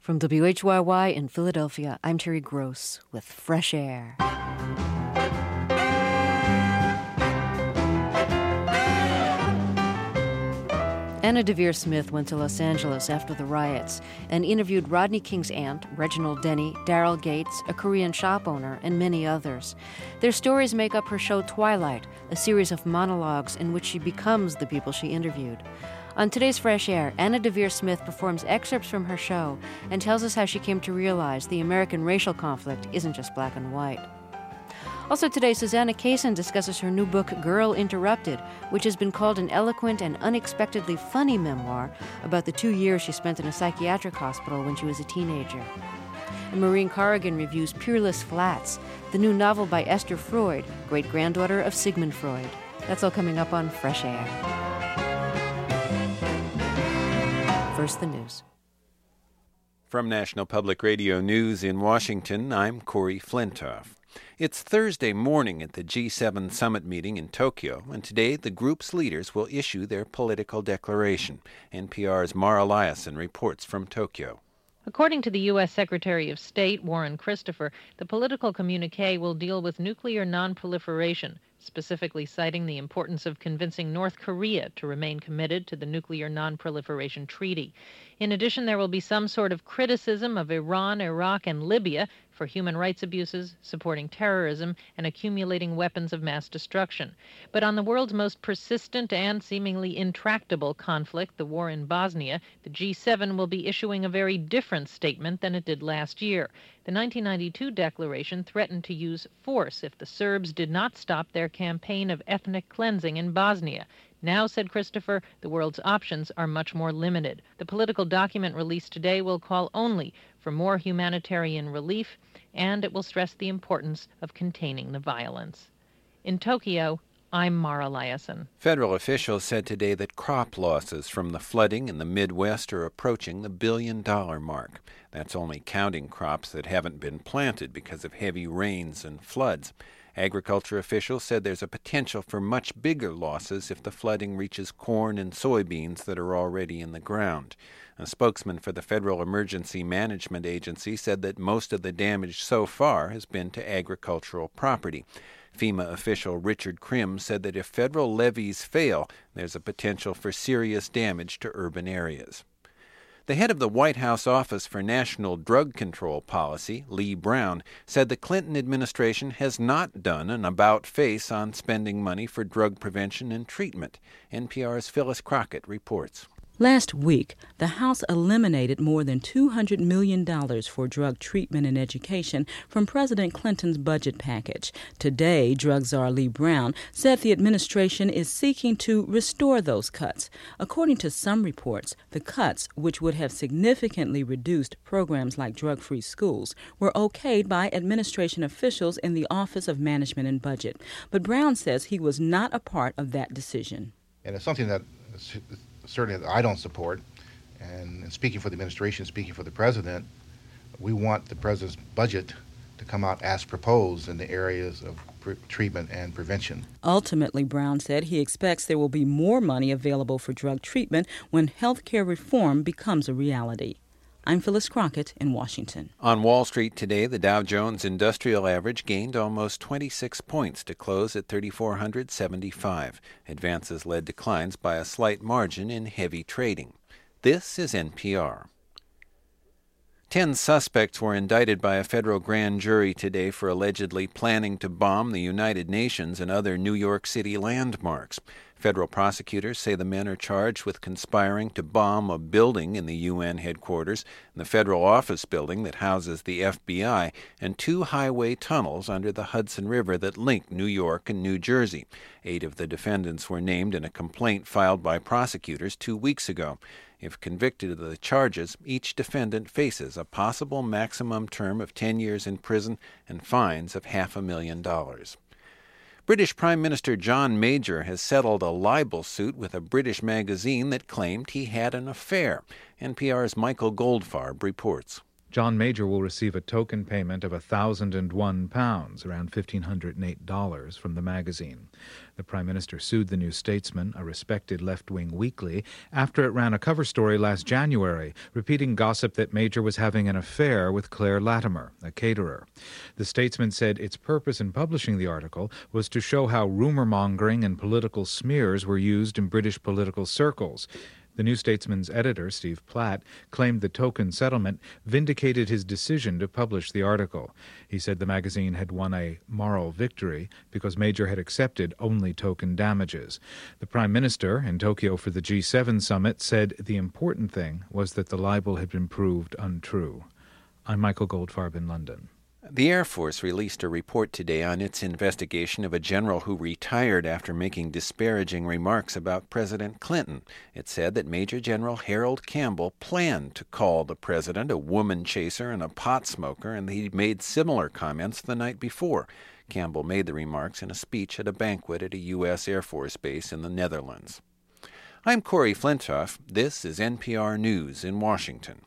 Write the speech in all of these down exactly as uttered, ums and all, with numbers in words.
From W H Y Y in Philadelphia, I'm Terry Gross with Fresh Air. Anna Deavere Smith went to Los Angeles after the riots and interviewed Rodney King's aunt, Reginald Denny, Daryl Gates, a Korean shop owner, and many others. Their stories make up her show Twilight, a series of monologues in which she becomes the people she interviewed. On today's Fresh Air, Anna Deavere Smith performs excerpts from her show and tells us how she came to realize the American racial conflict isn't just black and white. Also today, Susanna Kaysen discusses her new book, Girl Interrupted, which has been called an eloquent and unexpectedly funny memoir about the two years she spent in a psychiatric hospital when she was a teenager. And Maureen Corrigan reviews Peerless Flats, the new novel by Esther Freud, great-granddaughter of Sigmund Freud. That's all coming up on Fresh Air. First, the news. From National Public Radio News in Washington, I'm Corey Flintoff. It's Thursday morning at the G seven summit meeting in Tokyo, and today the group's leaders will issue their political declaration. N P R's Mara Liasson reports from Tokyo. According to the U S. Secretary of State, Warren Christopher, the political communique will deal with nuclear nonproliferation, specifically citing the importance of convincing North Korea to remain committed to the Nuclear Nonproliferation Treaty. In addition, there will be some sort of criticism of Iran, Iraq, and Libya for human rights abuses, supporting terrorism, and accumulating weapons of mass destruction. But on the world's most persistent and seemingly intractable conflict, the war in Bosnia, the G seven will be issuing a very different statement than it did last year. The nineteen ninety-two declaration threatened to use force if the Serbs did not stop their campaign of ethnic cleansing in Bosnia. Now, said Christopher, the world's options are much more limited. The political document released today will call only for more humanitarian relief, and it will stress the importance of containing the violence. In Tokyo, I'm Mara Liasson. Federal officials said today that crop losses from the flooding in the Midwest are approaching the billion-dollar mark. That's only counting crops that haven't been planted because of heavy rains and floods. Agriculture officials said there's a potential for much bigger losses if the flooding reaches corn and soybeans that are already in the ground. A spokesman for the Federal Emergency Management Agency said that most of the damage so far has been to agricultural property. FEMA official Richard Krim said that if federal levees fail, there's a potential for serious damage to urban areas. The head of the White House Office for National Drug Control Policy, Lee Brown, said the Clinton administration has not done an about-face on spending money for drug prevention and treatment. N P R's Phyllis Crockett reports. Last week, the House eliminated more than two hundred million dollars for drug treatment and education from President Clinton's budget package. Today, drug czar Lee Brown said the administration is seeking to restore those cuts. According to some reports, the cuts, which would have significantly reduced programs like drug-free schools, were okayed by administration officials in the Office of Management and Budget. But Brown says he was not a part of that decision. And it's something that certainly that I don't support, and speaking for the administration, speaking for the president, we want the president's budget to come out as proposed in the areas of pre- treatment and prevention. Ultimately, Brown said he expects there will be more money available for drug treatment when health care reform becomes a reality. I'm Phyllis Crockett in Washington. On Wall Street today, the Dow Jones Industrial Average gained almost twenty-six points to close at three thousand four hundred seventy-five. Advances led declines by a slight margin in heavy trading. This is N P R. Ten suspects were indicted by a federal grand jury today for allegedly planning to bomb the United Nations and other New York City landmarks. Federal prosecutors say the men are charged with conspiring to bomb a building in the U N headquarters, the federal office building that houses the F B I, and two highway tunnels under the Hudson River that link New York and New Jersey. Eight of the defendants were named in a complaint filed by prosecutors two weeks ago. If convicted of the charges, each defendant faces a possible maximum term of ten years in prison and fines of half a million dollars. British Prime Minister John Major has settled a libel suit with a British magazine that claimed he had an affair. N P R's Michael Goldfarb reports. John Major will receive a token payment of one thousand one pounds, around one thousand five hundred eight dollars, from the magazine. The Prime Minister sued the New Statesman, a respected left-wing weekly, after it ran a cover story last January, repeating gossip that Major was having an affair with Claire Latimer, a caterer. The Statesman said its purpose in publishing the article was to show how rumor-mongering and political smears were used in British political circles. The New Statesman's editor, Steve Platt, claimed the token settlement vindicated his decision to publish the article. He said the magazine had won a moral victory because Major had accepted only token damages. The Prime Minister, in Tokyo for the G seven summit, said the important thing was that the libel had been proved untrue. I'm Michael Goldfarb in London. The Air Force released a report today on its investigation of a general who retired after making disparaging remarks about President Clinton. It said that Major General Harold Campbell planned to call the president a woman chaser and a pot smoker, and he made similar comments the night before. Campbell made the remarks in a speech at a banquet at a U S Air Force base in the Netherlands. I'm Corey Flintoff. This is N P R News in Washington.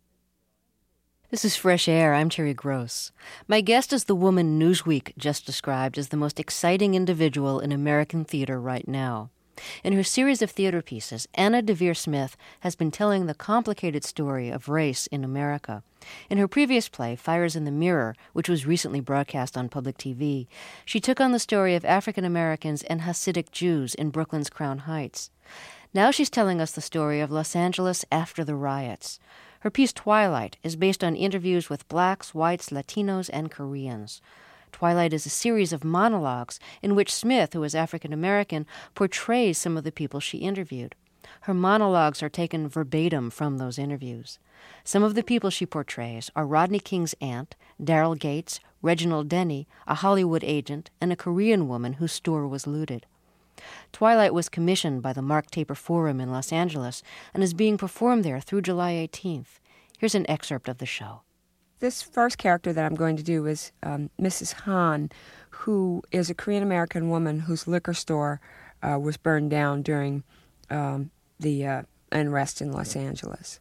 This is Fresh Air. I'm Terry Gross. My guest is the woman Newsweek just described as the most exciting individual in American theater right now. In her series of theater pieces, Anna Deavere Smith has been telling the complicated story of race in America. In her previous play, Fires in the Mirror, which was recently broadcast on public T V, she took on the story of African Americans and Hasidic Jews in Brooklyn's Crown Heights. Now she's telling us the story of Los Angeles after the riots. Her piece Twilight is based on interviews with blacks, whites, Latinos, and Koreans. Twilight is a series of monologues in which Smith, who is African American, portrays some of the people she interviewed. Her monologues are taken verbatim from those interviews. Some of the people she portrays are Rodney King's aunt, Daryl Gates, Reginald Denny, a Hollywood agent, and a Korean woman whose store was looted. Twilight was commissioned by the Mark Taper Forum in Los Angeles and is being performed there through July eighteenth. Here's an excerpt of the show. This first character that I'm going to do is um, Missus Han, who is a Korean-American woman whose liquor store uh, was burned down during um, the uh, unrest in Los Angeles.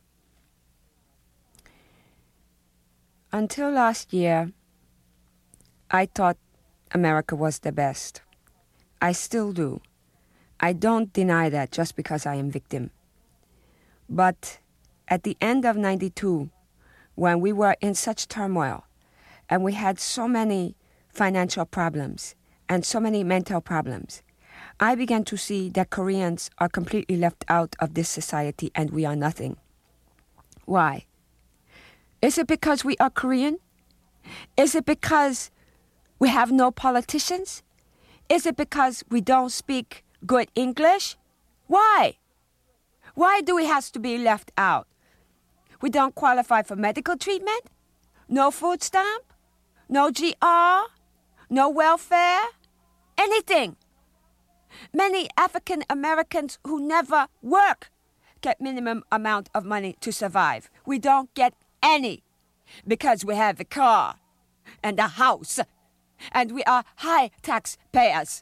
Until last year, I thought America was the best. I still do. I don't deny that just because I am victim. But at the end of ninety-two, when we were in such turmoil, and we had so many financial problems and so many mental problems, I began to see that Koreans are completely left out of this society and we are nothing. Why? Is it because we are Korean? Is it because we have no politicians? Is it because we don't speak good English? Why? Why do we have to be left out? We don't qualify for medical treatment? No food stamp? No G R? No welfare? Anything. Many African Americans who never work get minimum amount of money to survive. We don't get any because we have a car and a house and we are high taxpayers.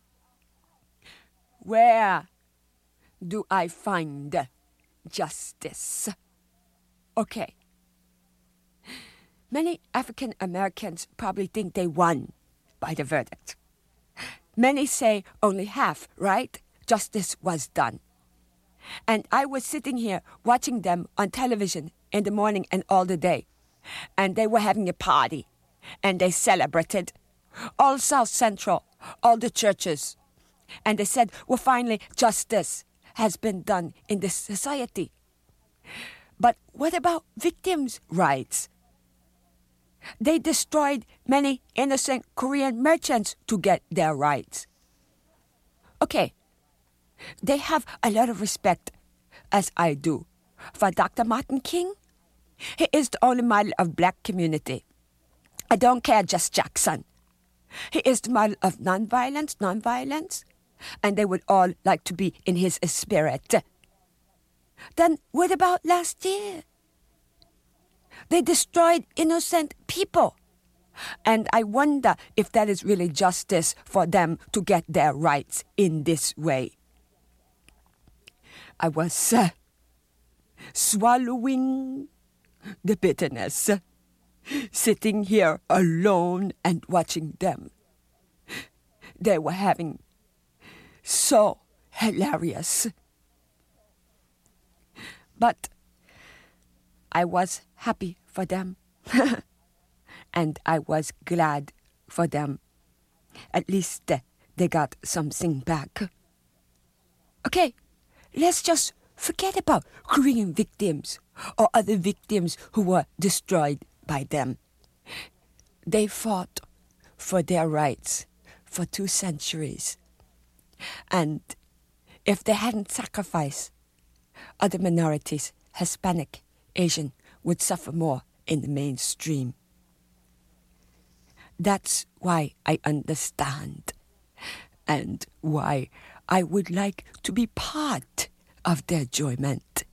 Where do I find justice? Okay. Many African Americans probably think they won by the verdict. Many say only half, right? Justice was done. And I was sitting here watching them on television in the morning and all the day. And they were having a party. And they celebrated. All South Central, all the churches. And they said, well, finally, justice has been done in this society. But what about victims' rights? They destroyed many innocent Korean merchants to get their rights. Okay, they have a lot of respect, as I do, for Doctor Martin King. He is the only model of black community. I don't care just Jackson. He is the model of nonviolence, nonviolence, and they would all like to be in his spirit. Then what about last year? They destroyed innocent people. And I wonder if that is really justice for them to get their rights in this way. I was uh, swallowing the bitterness. Sitting here alone and watching them. They were having so hilarious. But I was happy for them. And I was glad for them. At least uh, they got something back. Okay, let's just forget about Korean victims or other victims who were destroyed by them. They fought for their rights for two centuries. And if they hadn't sacrificed, other minorities, Hispanic, Asian, would suffer more in the mainstream. That's why I understand, and why I would like to be part of their enjoyment.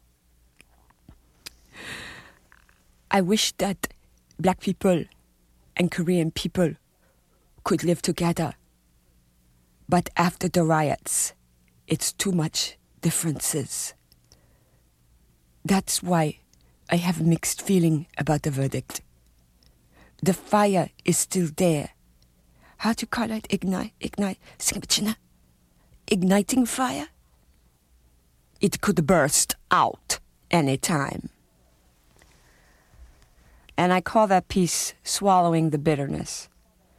I wish that black people and Korean people could live together. But after the riots, it's too much differences. That's why I have a mixed feeling about the verdict. The fire is still there. How do you call it? Ignite? Ignite? Igniting fire? It could burst out any time. And I call that piece Swallowing the Bitterness.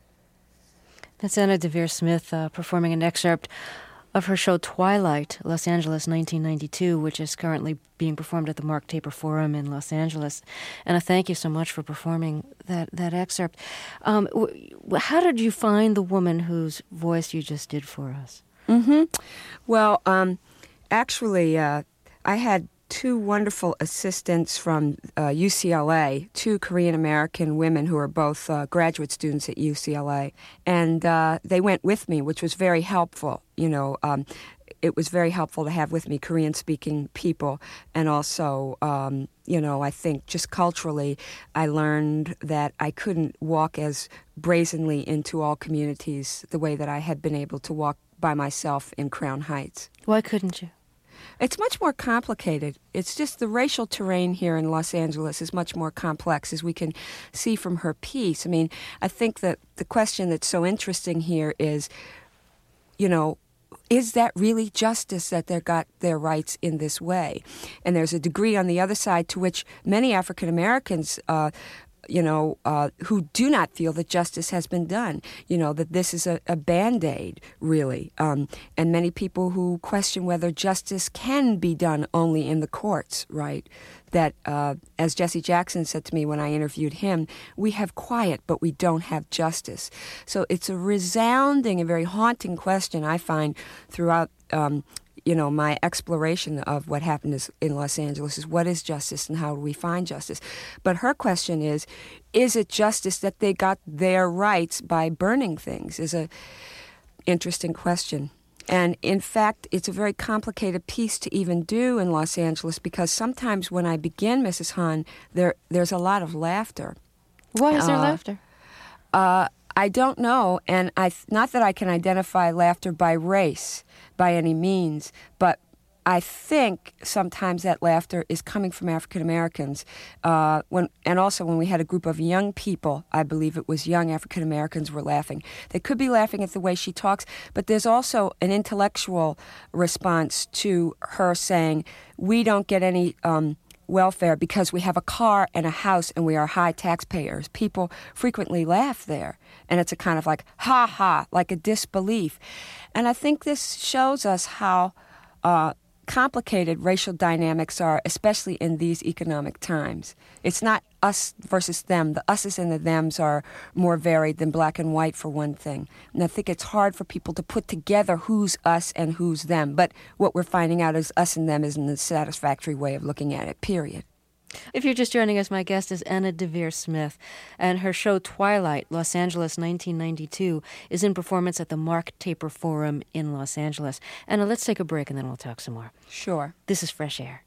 That's Anna Deavere Smith uh, performing an excerpt of her show Twilight, Los Angeles, nineteen ninety-two, which is currently being performed at the Mark Taper Forum in Los Angeles. Anna, thank you so much for performing that, that excerpt. Um, w- how did you find the woman whose voice you just did for us? Mm-hmm. Well, um, actually, uh, I had two wonderful assistants from uh, U C L A, two Korean-American women who are both uh, graduate students at U C L A. And uh, they went with me, which was very helpful. You know, um, it was very helpful to have with me Korean-speaking people. And also, um, you know, I think just culturally, I learned that I couldn't walk as brazenly into all communities the way that I had been able to walk by myself in Crown Heights. Why couldn't you? It's much more complicated. It's just the racial terrain here in Los Angeles is much more complex, as we can see from her piece. I mean, I think that the question that's so interesting here is, you know, is that really justice that they got their rights in this way? And there's a degree on the other side to which many African Americans uh, you know, uh, who do not feel that justice has been done, you know, that this is a, a Band-Aid, really. Um, and many people who question whether justice can be done only in the courts, right? That, uh, as Jesse Jackson said to me when I interviewed him, we have quiet, but we don't have justice. So it's a resounding and very haunting question, I find, throughout um you know, my exploration of what happened is, in Los Angeles is what is justice and how do we find justice? But her question is, is it justice that they got their rights by burning things? Is a interesting question. And in fact, it's a very complicated piece to even do in Los Angeles because sometimes when I begin, Missus Hahn, there there's a lot of laughter. Why is there uh, laughter? Uh, I don't know, and I not that I can identify laughter by race by any means, but I think sometimes that laughter is coming from African Americans. Uh, when and also when we had a group of young people, I believe it was young African Americans were laughing. They could be laughing at the way she talks, but there's also an intellectual response to her saying, "We don't get any." Um, welfare because we have a car and a house and we are high taxpayers. People frequently laugh there. And it's a kind of like, ha ha, like a disbelief. And I think this shows us how uh, complicated racial dynamics are, especially in these economic times. It's not us versus them. The us's and the thems are more varied than black and white, for one thing. And I think it's hard for people to put together who's us and who's them. But what we're finding out is us and them isn't a satisfactory way of looking at it, period. If you're just joining us, my guest is Anna Deavere Smith, and her show Twilight, Los Angeles, nineteen ninety-two, is in performance at the Mark Taper Forum in Los Angeles. Anna, let's take a break and then we'll talk some more. Sure. This is Fresh Air.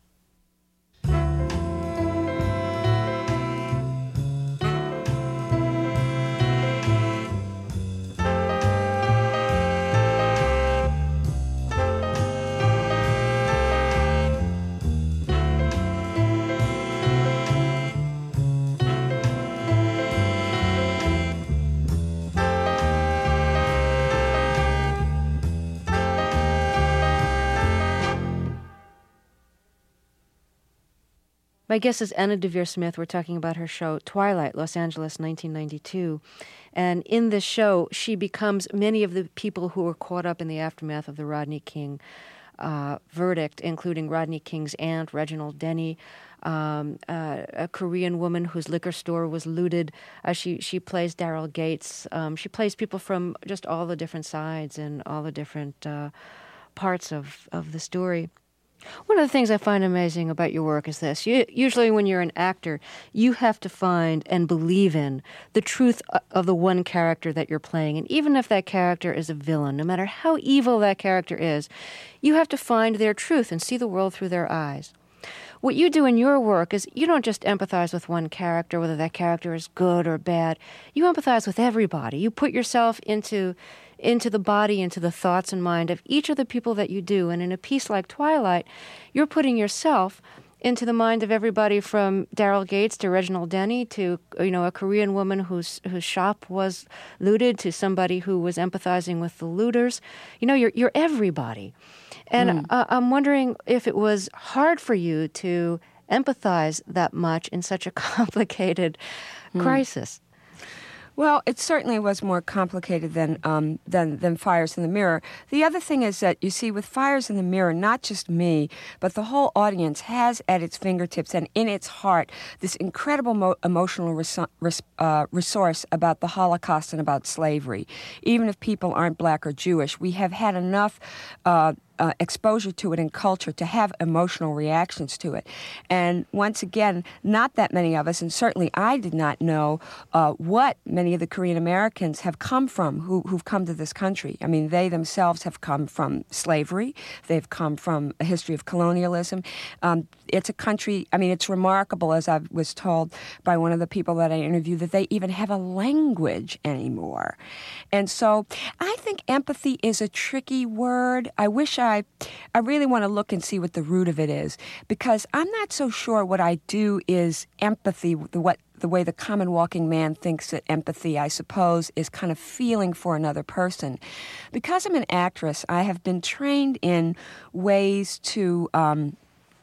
My guest is Anna Deavere Smith. We're talking about her show Twilight, Los Angeles, nineteen ninety-two. And in this show, she becomes many of the people who were caught up in the aftermath of the Rodney King uh, verdict, including Rodney King's aunt, Reginald Denny, um, uh, a Korean woman whose liquor store was looted. Uh, she she plays Daryl Gates. Um, she plays people from just all the different sides and all the different uh, parts of, of the story. One of the things I find amazing about your work is this. You, usually when you're an actor, you have to find and believe in the truth of the one character that you're playing. And even if that character is a villain, no matter how evil that character is, you have to find their truth and see the world through their eyes. What you do in your work is you don't just empathize with one character, whether that character is good or bad. You empathize with everybody. You put yourself into into the body, into the thoughts and mind of each of the people that you do. And in a piece like Twilight, you're putting yourself into the mind of everybody from Daryl Gates to Reginald Denny to, you know, a Korean woman whose whose shop was looted to somebody who was empathizing with the looters. You know, you're you're everybody. And mm. uh, I'm wondering if it was hard for you to empathize that much in such a complicated mm. crisis. Well, it certainly was more complicated than um, than than Fires in the Mirror. The other thing is that, you see, with Fires in the Mirror, not just me, but the whole audience has at its fingertips and in its heart this incredible mo- emotional res- res- uh, resource about the Holocaust and about slavery. Even if people aren't black or Jewish, we have had enough Uh, Uh, exposure to it in culture to have emotional reactions to it. And once again, not that many of us, and certainly I did not know uh, what many of the Korean Americans have come from, who, who've come to this country. I mean, they themselves have come from slavery. They've come from a history of colonialism. Um, it's a country, I mean, it's remarkable, as I was told by one of the people that I interviewed, that they even have a language anymore. And so I think empathy is a tricky word. I wish I I, I really want to look and see what the root of it is, because I'm not so sure what I do is empathy, the, what, the way the common walking man thinks that empathy, I suppose, is kind of feeling for another person. Because I'm an actress, I have been trained in ways to Um,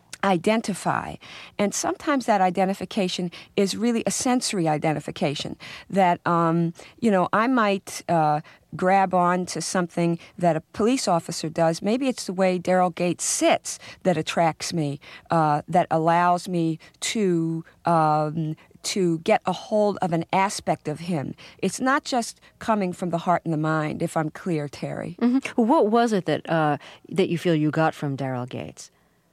identify. And sometimes that identification is really a sensory identification that, um, you know, I might uh, grab on to something that a police officer does. Maybe it's the way Daryl Gates sits that attracts me, uh, that allows me to um, to get a hold of an aspect of him. It's not just coming from the heart and the mind, if I'm clear, Terry. Mm-hmm. What was it that uh, that you feel you got from Daryl Gates?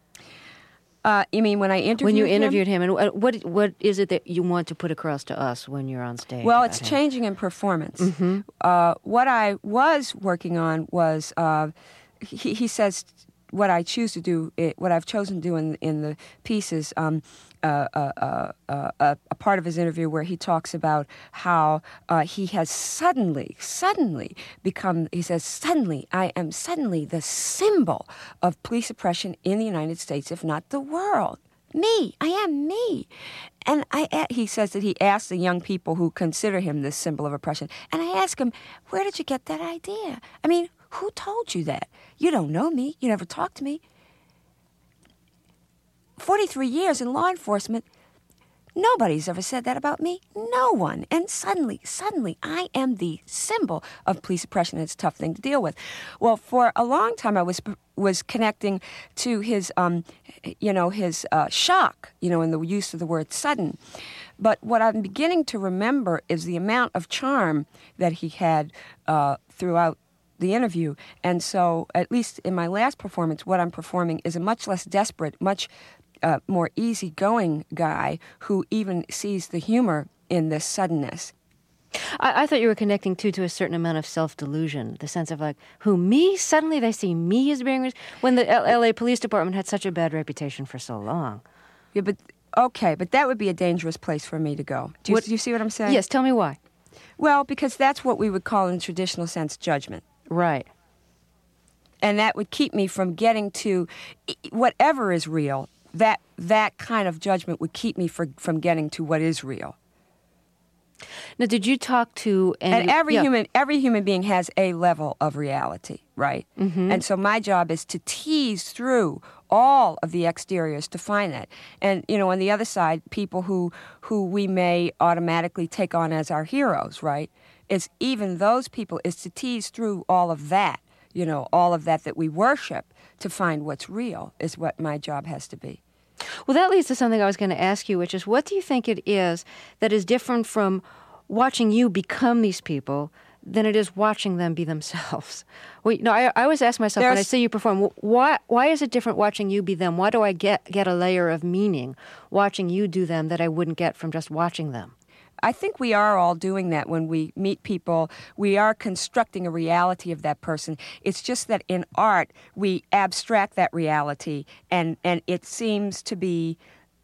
Uh, you mean when I interviewed When you him? interviewed him, and what what is it that you want to put across to us when you're on stage? Well, it's him? changing in performance. Mm-hmm. Uh, what I was working on was, uh, he, he says, what I choose to do, it, what I've chosen to do in in the piece is um, uh, uh, uh, uh, a part of his interview where he talks about how uh, he has suddenly, suddenly become, he says, suddenly, I am suddenly the symbol of police oppression in the United States, if not the world. Me, I am me. And I, he says that he asks the young people who consider him this symbol of oppression, and I ask him, where did you get that idea? I mean, who told you that? You don't know me. You never talked to me. forty-three years in law enforcement, nobody's ever said that about me. No one. And suddenly, suddenly, I am the symbol of police oppression. It's a tough thing to deal with. Well, for a long time, I was was connecting to his, um, you know, his uh, shock, you know, in the use of the word sudden. But what I'm beginning to remember is the amount of charm that he had uh, throughout the interview. And so, at least in my last performance, what I'm performing is a much less desperate, much uh, more easygoing guy who even sees the humor in this suddenness. I, I thought you were connecting, too, to a certain amount of self-delusion, the sense of, like, who, me? Suddenly they see me as being... When the L A Police Department had such a bad reputation for so long. Yeah, but, okay, but that would be a dangerous place for me to go. Do you, what, do you see what I'm saying? Yes, tell me why. Well, because that's what we would call, in a traditional sense, judgment. Right. And that would keep me from getting to whatever is real. That that kind of judgment would keep me for, from getting to what is real. Now, did you talk to... Any, and every yeah. human every human being has a level of reality, right? Mm-hmm. And so my job is to tease through all of the exteriors to find that. And, you know, on the other side, people who who we may automatically take on as our heroes, right? It's even those people, is to tease through all of that, you know, all of that that we worship to find what's real is what my job has to be. Well, that leads to something I was going to ask you, which is, what do you think it is that is different from watching you become these people than it is watching them be themselves? Well, you know, I, I always ask myself There's, when I see you perform, why why is it different watching you be them? Why do I get, get a layer of meaning watching you do them that I wouldn't get from just watching them? I think we are all doing that when we meet people. We are constructing a reality of that person. It's just that in art, we abstract that reality, and, and it seems to be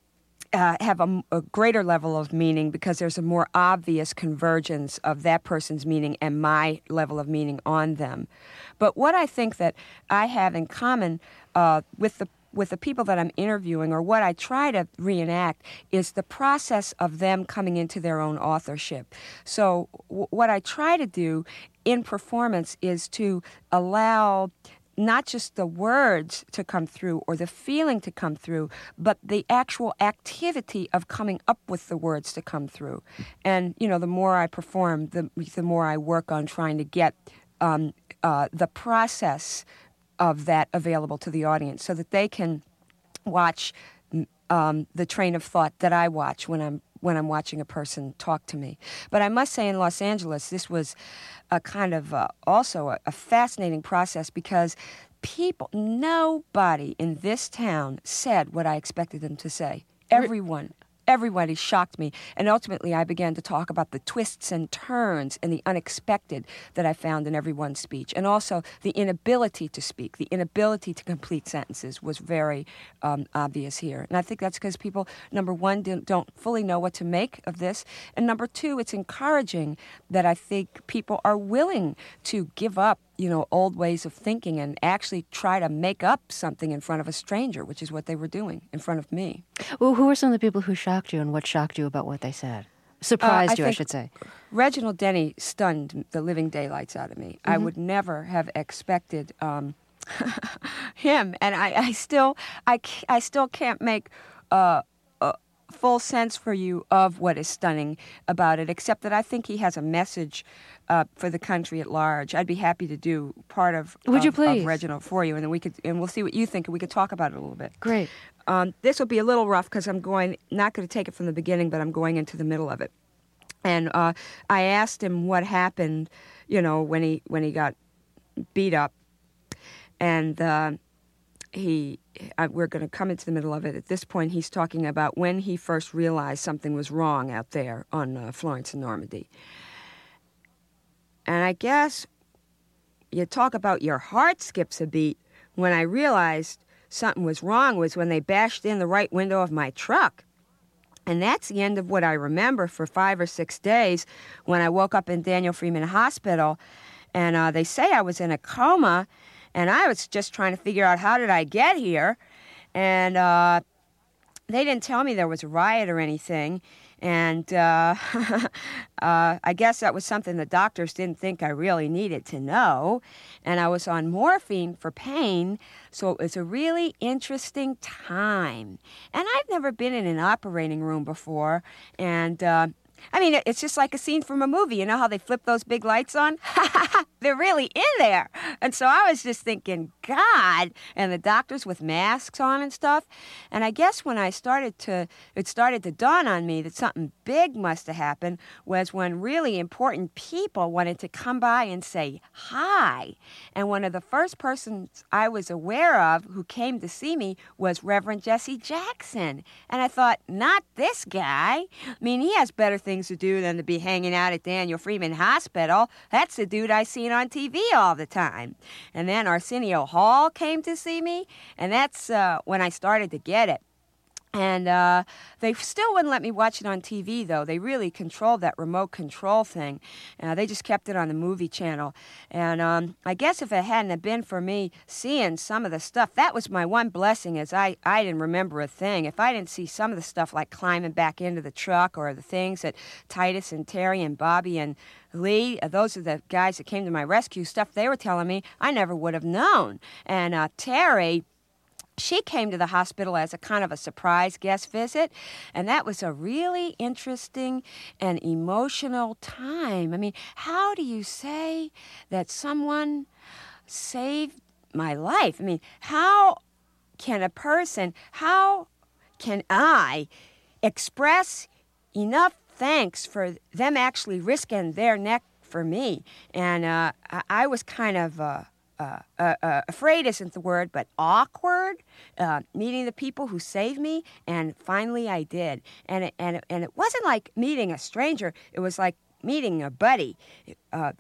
uh, have a, a greater level of meaning because there's a more obvious convergence of that person's meaning and my level of meaning on them. But what I think that I have in common uh, with the with the people that I'm interviewing, or what I try to reenact, is the process of them coming into their own authorship. So w- what I try to do in performance is to allow not just the words to come through or the feeling to come through, but the actual activity of coming up with the words to come through. And, you know, the more I perform, the, the more I work on trying to get um, uh, the process of that available to the audience so that they can watch um, the train of thought that I watch when I'm when I'm watching a person talk to me. But I must say in Los Angeles, this was a kind of uh, also a, a fascinating process because people, nobody in this town said what I expected them to say. Everyone. Everybody shocked me. And ultimately, I began to talk about the twists and turns and the unexpected that I found in everyone's speech. And also the inability to speak, the inability to complete sentences was very um, obvious here. And I think that's because people, number one, don't, don't fully know what to make of this. And number two, it's encouraging that I think people are willing to give up, you know, old ways of thinking and actually try to make up something in front of a stranger, which is what they were doing in front of me. Well, who were some of the people who shocked you, and what shocked you about what they said? Surprised uh, I you, I should say. Reginald Denny stunned the living daylights out of me. Mm-hmm. I would never have expected um, him, and I, I still, I, I still can't make uh, a full sense for you of what is stunning about it, except that I think he has a message Uh, for the country at large. I'd be happy to do part of, Would of, you please? of Reginald for you, and then we could, and we'll see what you think, and we could talk about it a little bit. Great. Um, this will be a little rough because I'm going, not going to take it from the beginning, but I'm going into the middle of it. And uh, I asked him what happened, you know, when he when he got beat up, and uh, he. Uh, we're going to come into the middle of it. At this point, he's talking about when he first realized something was wrong out there on uh, Florence and Normandy. And I guess you talk about your heart skips a beat. When I realized something was wrong was when they bashed in the right window of my truck. And that's the end of what I remember for five or six days when I woke up in Daniel Freeman Hospital. And uh, they say I was in a coma, and I was just trying to figure out how did I get here. And uh, they didn't tell me there was a riot or anything. And uh, uh, I guess that was something the doctors didn't think I really needed to know. And I was on morphine for pain, so it was a really interesting time. And I've never been in an operating room before. And, uh, I mean, it's just like a scene from a movie. You know how they flip those big lights on? They're really in there. And so I was just thinking, God, and the doctors with masks on and stuff. And I guess when I started to, it started to dawn on me that something big must have happened was when really important people wanted to come by and say hi. And one of the first persons I was aware of who came to see me was Reverend Jesse Jackson. And I thought, not this guy. I mean, he has better things to do than to be hanging out at Daniel Freeman Hospital. That's the dude I seen on T V all the time. And then Arsenio Hall came to see me, and that's uh, when I started to get it. And uh, they still wouldn't let me watch it on T V, though. They really controlled that remote control thing. Uh, they just kept it on the movie channel. And um, I guess if it hadn't have been for me seeing some of the stuff, that was my one blessing, is I, I didn't remember a thing. If I didn't see some of the stuff like climbing back into the truck or the things that Titus and Terry and Bobby and Lee, uh, those are the guys that came to my rescue, stuff they were telling me, I never would have known. And uh, Terry... she came to the hospital as a kind of a surprise guest visit, and that was a really interesting and emotional time. I mean, how do you say that someone saved my life? I mean, how can a person, how can I express enough thanks for them actually risking their neck for me? And uh, I, I was kind of... Uh, Uh, uh, uh, afraid isn't the word, but awkward, uh, meeting the people who saved me, and finally I did. And it, and, it, and it wasn't like meeting a stranger, it was like meeting a buddy. Uh,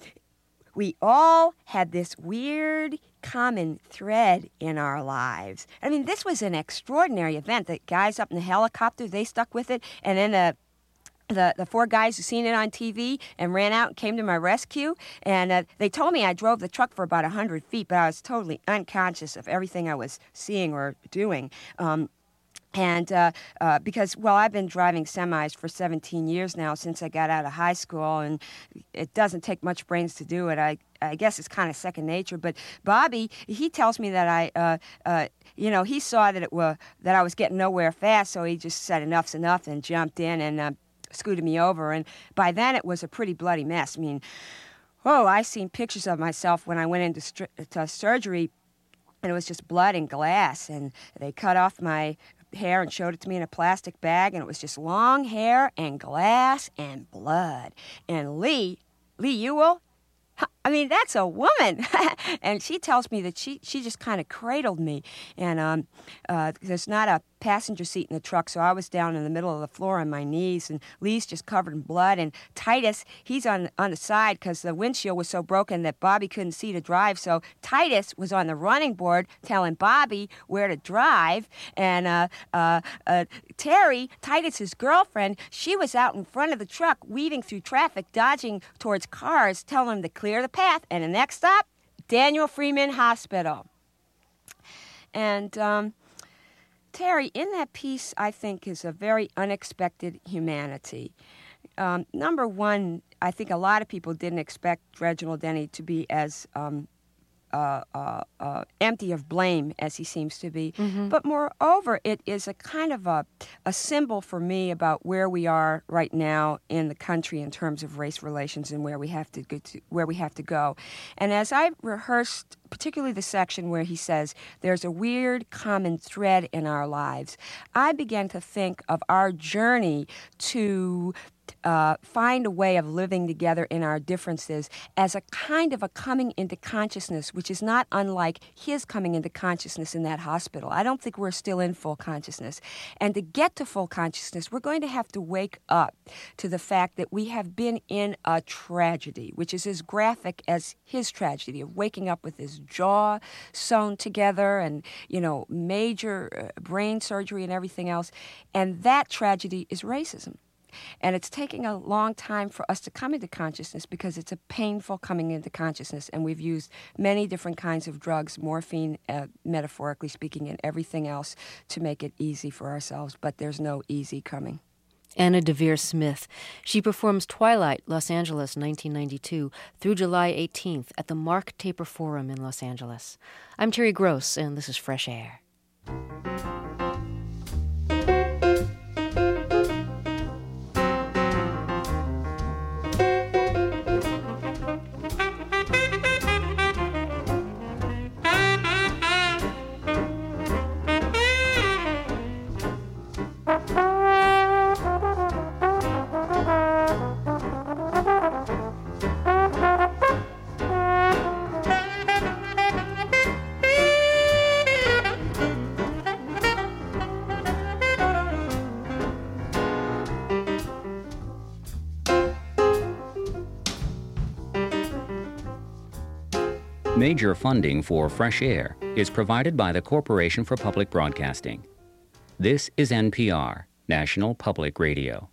we all had this weird common thread in our lives. I mean, this was an extraordinary event. The guys up in the helicopter, they stuck with it, and then the The, the four guys who seen it on T V and ran out and came to my rescue. And uh, they told me I drove the truck for about one hundred feet, but I was totally unconscious of everything I was seeing or doing. Um, and uh, uh, because, well, I've been driving semis for seventeen years now since I got out of high school, and it doesn't take much brains to do it. I, I guess it's kind of second nature. But Bobby, he tells me that I, uh, uh, you know, he saw that it were, that I was getting nowhere fast, so he just said enough's enough and jumped in and uh, scooted me over, and by then it was a pretty bloody mess. I mean, oh, I seen pictures of myself when I went into stri- to surgery, and it was just blood and glass, and they cut off my hair and showed it to me in a plastic bag, and it was just long hair and glass and blood. And Lee, Lee Ewell, I mean, that's a woman. And she tells me that she, she just kind of cradled me. And um, uh, there's not a passenger seat in the truck, so I was down in the middle of the floor on my knees, and Lee's just covered in blood. And Titus, he's on, on the side because the windshield was so broken that Bobby couldn't see to drive. So Titus was on the running board telling Bobby where to drive. And uh, uh, uh, Terry, Titus's girlfriend, she was out in front of the truck, weaving through traffic, dodging towards cars, telling them to clear the path. And the next stop, Daniel Freeman Hospital. And um, Terry, in that piece, I think, is a very unexpected humanity. Um, number one, I think a lot of people didn't expect Reginald Denny to be as um, uh, uh, uh, empty of blame as he seems to be. Mm-hmm. But moreover, it is a kind of a, a symbol for me about where we are right now in the country in terms of race relations and where we have to go to, where we have to go. And as I rehearsed, particularly the section where he says, there's a weird common thread in our lives, I began to think of our journey to uh, find a way of living together in our differences as a kind of a coming into consciousness, which is not unlike his coming into consciousness in that hospital. I don't think we're still in full consciousness. And to get to full consciousness, we're going to have to wake up to the fact that we have been in a tragedy, which is as graphic as his tragedy of waking up with his jaw sewn together and, you know, major uh, brain surgery and everything else. And that tragedy is racism. And it's taking a long time for us to come into consciousness because it's a painful coming into consciousness. And we've used many different kinds of drugs, morphine, uh, metaphorically speaking, and everything else to make it easy for ourselves. But there's no easy coming. Anna Deavere Smith. She performs Twilight, Los Angeles, nineteen ninety-two, through July eighteenth at the Mark Taper Forum in Los Angeles. I'm Terry Gross, and this is Fresh Air. Major funding for Fresh Air is provided by the Corporation for Public Broadcasting. This is N P R, National Public Radio.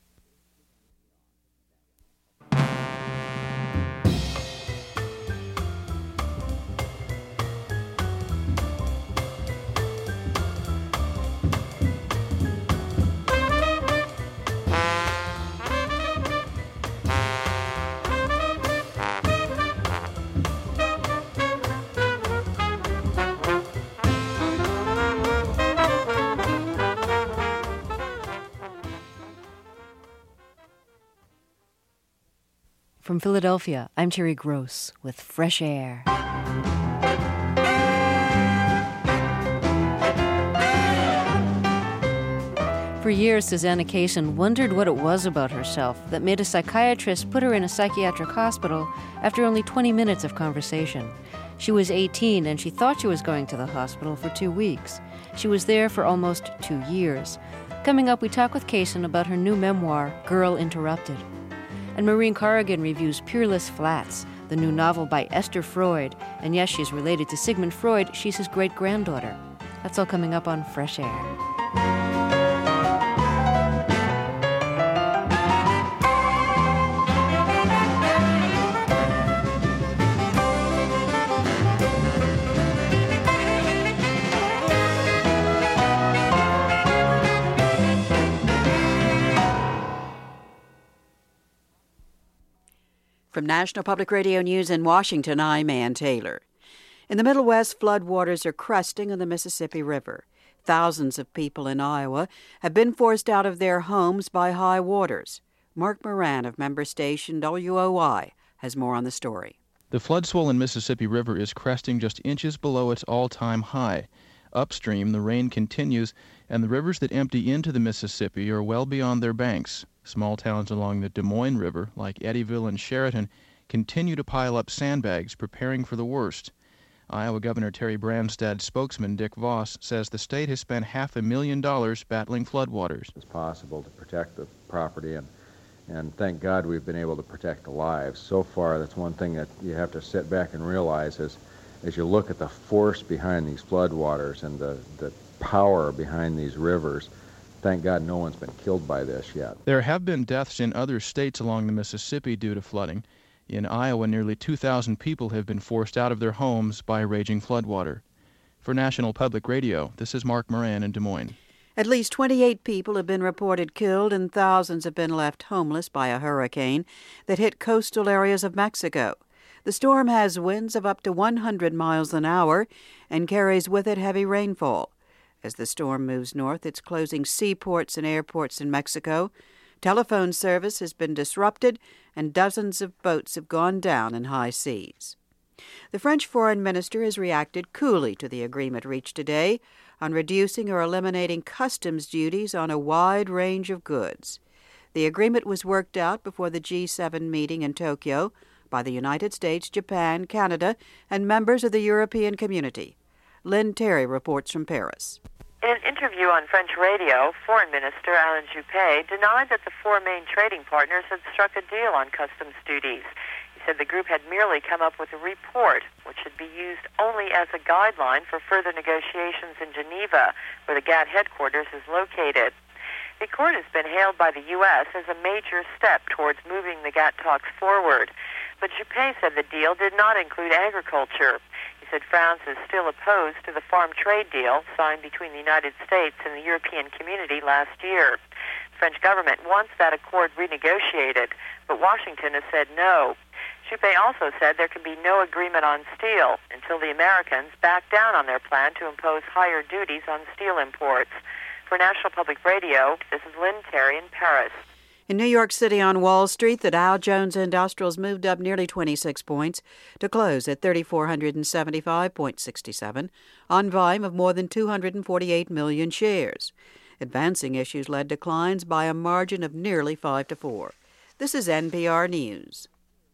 From Philadelphia, I'm Terry Gross with Fresh Air. For years, Susanna Kaysen wondered what it was about herself that made a psychiatrist put her in a psychiatric hospital after only twenty minutes of conversation. She was eighteen and she thought she was going to the hospital for two weeks. She was there for almost two years. Coming up, we talk with Kaysen about her new memoir, Girl Interrupted. And Maureen Corrigan reviews Peerless Flats, the new novel by Esther Freud. And yes, she's related to Sigmund Freud. She's his great-granddaughter. That's all coming up on Fresh Air. From National Public Radio News in Washington, I'm Ann Taylor. In the Middle West, floodwaters are cresting on the Mississippi River. Thousands of people in Iowa have been forced out of their homes by high waters. Mark Moran of member station W O I has more on the story. The flood-swollen Mississippi River is cresting just inches below its all-time high. Upstream, the rain continues, and the rivers that empty into the Mississippi are well beyond their banks. Small towns along the Des Moines River, like Eddyville and Sheraton, continue to pile up sandbags, preparing for the worst. Iowa Governor Terry Branstad's spokesman, Dick Voss, says the state has spent half a million dollars battling floodwaters. It's possible to protect the property, and, and thank God we've been able to protect the lives. So far, that's one thing that you have to sit back and realize is, as you look at the force behind these floodwaters and the, the power behind these rivers, thank God no one's been killed by this yet. There have been deaths in other states along the Mississippi due to flooding. In Iowa, nearly two thousand people have been forced out of their homes by raging floodwater. For National Public Radio, this is Mark Moran in Des Moines. At least twenty-eight people have been reported killed and thousands have been left homeless by a hurricane that hit coastal areas of Mexico. The storm has winds of up to one hundred miles an hour and carries with it heavy rainfall. As the storm moves north, it's closing seaports and airports in Mexico. Telephone service has been disrupted, and dozens of boats have gone down in high seas. The French foreign minister has reacted coolly to the agreement reached today on reducing or eliminating customs duties on a wide range of goods. The agreement was worked out before the G seven meeting in Tokyo by the United States, Japan, Canada, and members of the European community. Lynn Terry reports from Paris. In an interview on French radio, Foreign Minister Alain Juppé denied that the four main trading partners had struck a deal on customs duties. He said the group had merely come up with a report, which should be used only as a guideline for further negotiations in Geneva, where the G A T T headquarters is located. The accord has been hailed by the U S as a major step towards moving the G A T T talks forward. But Juppé said the deal did not include agriculture. He said France is still opposed to the farm trade deal signed between the United States and the European community last year. The French government wants that accord renegotiated, but Washington has said no. Juppé also said there can be no agreement on steel until the Americans back down on their plan to impose higher duties on steel imports. For National Public Radio, this is Lynn Terry in Paris. In New York City on Wall Street, the Dow Jones Industrials moved up nearly twenty-six points to close at three thousand four hundred seventy-five point six seven on volume of more than two hundred forty-eight million shares. Advancing issues led declines by a margin of nearly five to four. This is N P R News.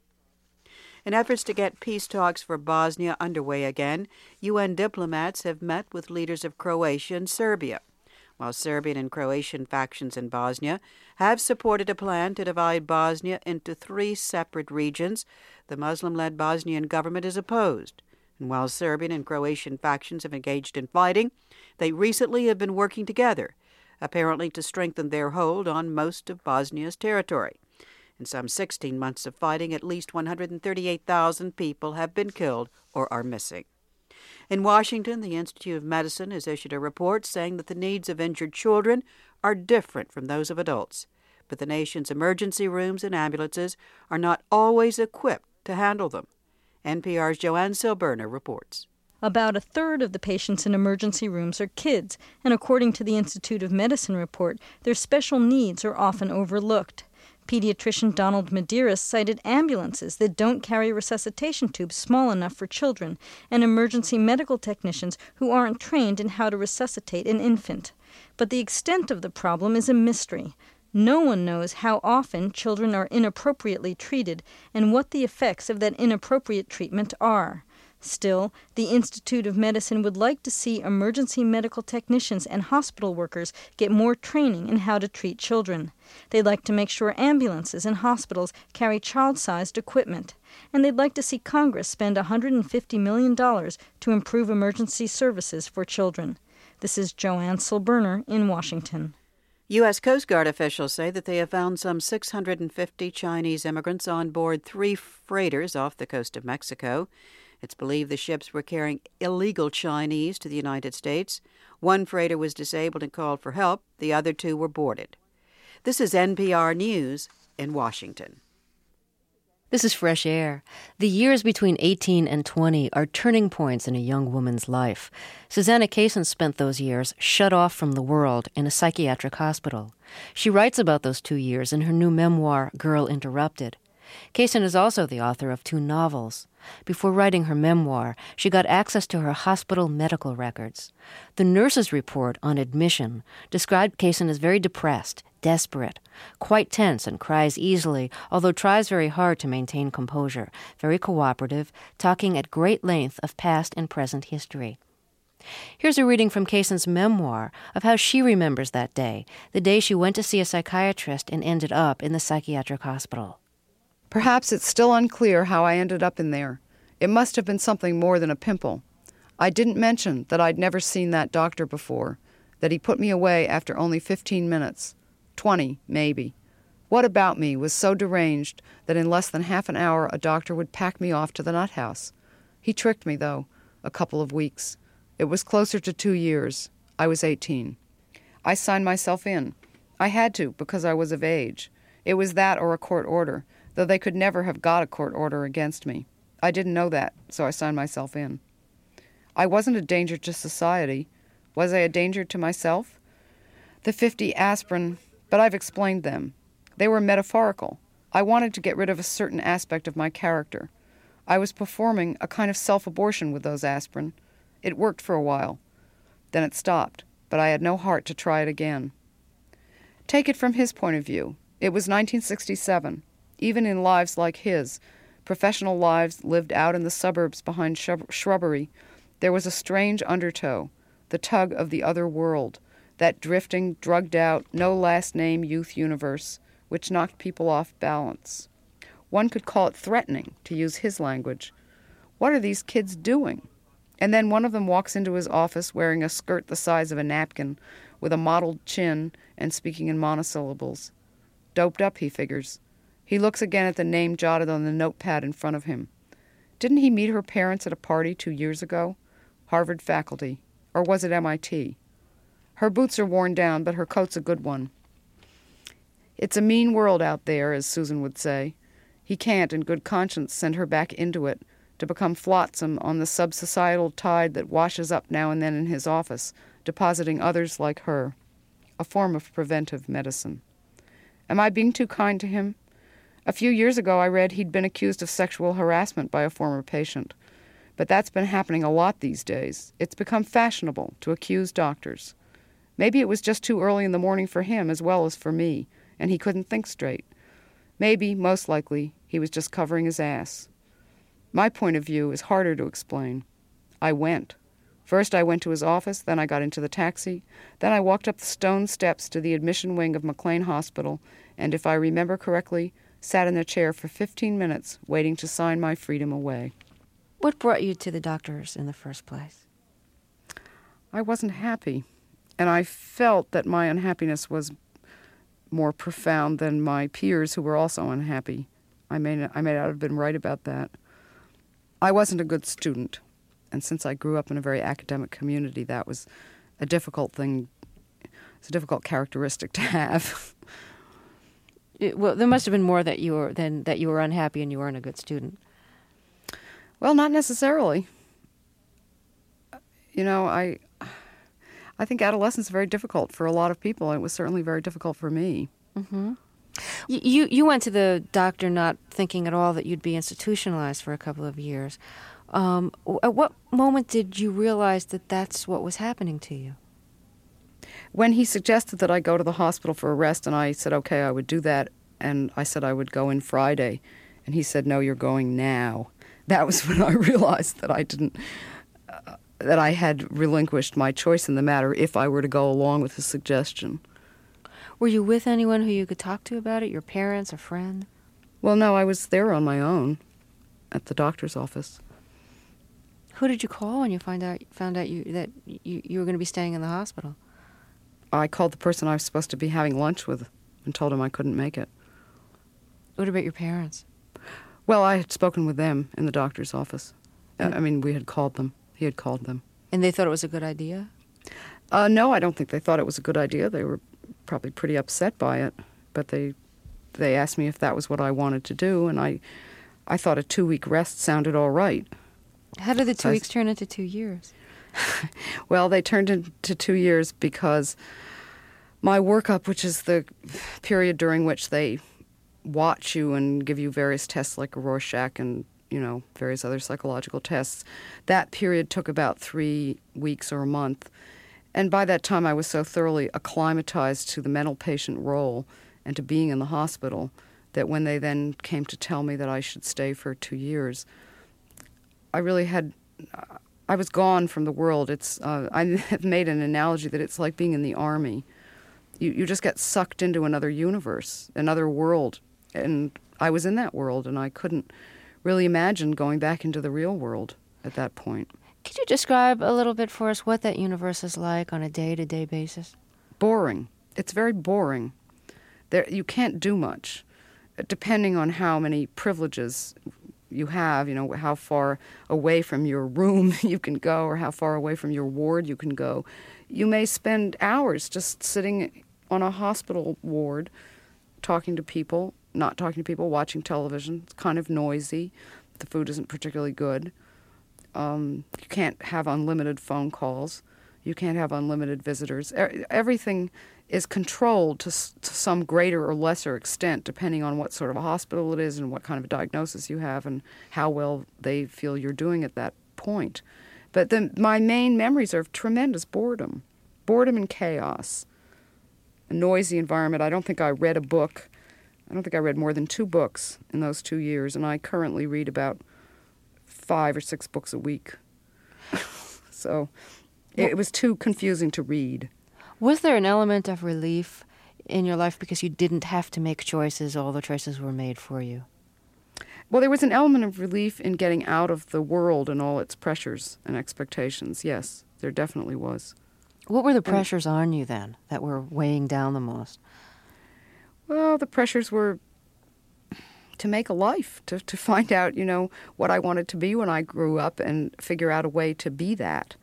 In efforts to get peace talks for Bosnia underway again, U N diplomats have met with leaders of Croatia and Serbia. While Serbian and Croatian factions in Bosnia have supported a plan to divide Bosnia into three separate regions, the Muslim-led Bosnian government is opposed. And while Serbian and Croatian factions have engaged in fighting, they recently have been working together, apparently to strengthen their hold on most of Bosnia's territory. In some sixteen months of fighting, at least one hundred thirty-eight thousand people have been killed or are missing. In Washington, the Institute of Medicine has issued a report saying that the needs of injured children are different from those of adults, but the nation's emergency rooms and ambulances are not always equipped to handle them. N P R's Joanne Silberner reports. About a third of the patients in emergency rooms are kids, and according to the Institute of Medicine report, their special needs are often overlooked. Pediatrician Donald Medeiros cited ambulances that don't carry resuscitation tubes small enough for children and emergency medical technicians who aren't trained in how to resuscitate an infant. But the extent of the problem is a mystery. No one knows how often children are inappropriately treated and what the effects of that inappropriate treatment are. Still, the Institute of Medicine would like to see emergency medical technicians and hospital workers get more training in how to treat children. They'd like to make sure ambulances and hospitals carry child-sized equipment. And they'd like to see Congress spend one hundred fifty million dollars to improve emergency services for children. This is Joanne Silberner in Washington. U S. Coast Guard officials say that they have found some six hundred fifty Chinese immigrants on board three freighters off the coast of Mexico. It's believed the ships were carrying illegal Chinese to the United States. One freighter was disabled and called for help. The other two were boarded. This is N P R News in Washington. This is Fresh Air. The years between eighteen and twenty are turning points in a young woman's life. Susanna Kaysen spent those years shut off from the world in a psychiatric hospital. She writes about those two years in her new memoir, Girl Interrupted. Kaysen is also the author of two novels. Before writing her memoir, she got access to her hospital medical records. The nurse's report on admission described Kaysen as very depressed, desperate, quite tense and cries easily, although tries very hard to maintain composure, very cooperative, talking at great length of past and present history. Here's a reading from Kaysen's memoir of how she remembers that day, the day she went to see a psychiatrist and ended up in the psychiatric hospital. Perhaps it's still unclear how I ended up in there. It must have been something more than a pimple. I didn't mention that I'd never seen that doctor before, that he put me away after only fifteen minutes. Twenty, maybe. What about me was so deranged that in less than half an hour a doctor would pack me off to the nut house? He tricked me, though, a couple of weeks. It was closer to two years. I was eighteen. I signed myself in. I had to, because I was of age. It was that or a court order, though they could never have got a court order against me. I didn't know that, so I signed myself in. I wasn't a danger to society. Was I a danger to myself? The fifty aspirin, but I've explained them. They were metaphorical. I wanted to get rid of a certain aspect of my character. I was performing a kind of self-abortion with those aspirin. It worked for a while. Then it stopped, but I had no heart to try it again. Take it from his point of view. It was nineteen sixty-seven. Even in lives like his, professional lives lived out in the suburbs behind shrub- shrubbery, there was a strange undertow, the tug of the other world, that drifting, drugged-out, no-last-name youth universe, which knocked people off balance. One could call it threatening, to use his language. What are these kids doing? And then one of them walks into his office wearing a skirt the size of a napkin, with a mottled chin and speaking in monosyllables. Doped up, he figures. He looks again at the name jotted on the notepad in front of him. Didn't he meet her parents at a party two years ago? Harvard faculty. Or was it M I T? Her boots are worn down, but her coat's a good one. It's a mean world out there, as Susan would say. He can't, in good conscience, send her back into it, to become flotsam on the sub-societal tide that washes up now and then in his office, depositing others like her. A form of preventive medicine. Am I being too kind to him? A few years ago I read he'd been accused of sexual harassment by a former patient. But that's been happening a lot these days. It's become fashionable to accuse doctors. Maybe it was just too early in the morning for him as well as for me, and he couldn't think straight. Maybe, most likely, he was just covering his ass. My point of view is harder to explain. I went. First I went to his office, then I got into the taxi, then I walked up the stone steps to the admission wing of McLean Hospital, and if I remember correctly, sat in a chair for fifteen minutes waiting to sign my freedom away. What brought you to the doctors in the first place? I wasn't happy, and I felt that my unhappiness was more profound than my peers who were also unhappy. I may, I may not have been right about that. I wasn't a good student, and since I grew up in a very academic community, that was a difficult thing. It's a difficult characteristic to have. It, well, there must have been more that you were than that you were unhappy and you weren't a good student. Well, not necessarily. You know, I I think adolescence is very difficult for a lot of people, and it was certainly very difficult for me. Mm-hmm. You you went to the doctor not thinking at all that you'd be institutionalized for a couple of years. Um, at what moment did you realize that that's what was happening to you? When he suggested that I go to the hospital for a rest, and I said, okay, I would do that, and I said I would go in Friday, and he said, no, you're going now. That was when I realized that I didn't, uh, that I had relinquished my choice in the matter if I were to go along with his suggestion. Were you with anyone who you could talk to about it, your parents, a friend? Well, no, I was there on my own at the doctor's office. Who did you call when you find out found out you that you, you were going to be staying in the hospital? I called the person I was supposed to be having lunch with and told him I couldn't make it. What about your parents? Well, I had spoken with them in the doctor's office. Mm. I mean, we had called them. He had called them. And they thought it was a good idea? Uh, no, I don't think they thought it was a good idea. They were probably pretty upset by it. But they they asked me if that was what I wanted to do, and I, I thought a two-week rest sounded all right. How did the two so weeks turn into two years? Well, they turned into two years because my workup, which is the period during which they watch you and give you various tests like Rorschach and, you know, various other psychological tests, that period took about three weeks or a month. And by that time, I was so thoroughly acclimatized to the mental patient role and to being in the hospital that when they then came to tell me that I should stay for two years, I really had... Uh, I was gone from the world. It's uh, I have made an analogy that it's like being in the army. You you just get sucked into another universe, another world, and I was in that world, and I couldn't really imagine going back into the real world at that point. Could you describe a little bit for us what that universe is like on a day-to-day basis? Boring. It's very boring. There you can't do much, depending on how many privileges you have, you know, how far away from your room you can go or how far away from your ward you can go. You may spend hours just sitting on a hospital ward talking to people, not talking to people, watching television. It's kind of noisy. The food isn't particularly good. Um, you can't have unlimited phone calls. You can't have unlimited visitors. Everything is controlled to, to some greater or lesser extent, depending on what sort of a hospital it is and what kind of a diagnosis you have and how well they feel you're doing at that point. But the, my main memories are of tremendous boredom, boredom and chaos, a noisy environment. I don't think I read a book. I don't think I read more than two books in those two years, and I currently read about five or six books a week. So it, it was too confusing to read. Was there an element of relief in your life because you didn't have to make choices, all the choices were made for you? Well, there was an element of relief in getting out of the world and all its pressures and expectations, yes, there definitely was. What were the pressures and, on you then that were weighing down the most? Well, the pressures were to make a life, to, to find out, you know, what I wanted to be when I grew up and figure out a way to be that.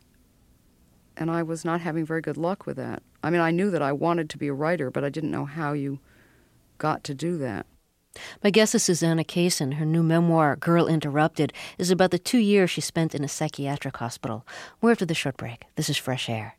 And I was not having very good luck with that. I mean, I knew that I wanted to be a writer, but I didn't know how you got to do that. My guest is Susanna Kaysen. Her new memoir, Girl Interrupted, is about the two years she spent in a psychiatric hospital. We're after the short break. This is Fresh Air.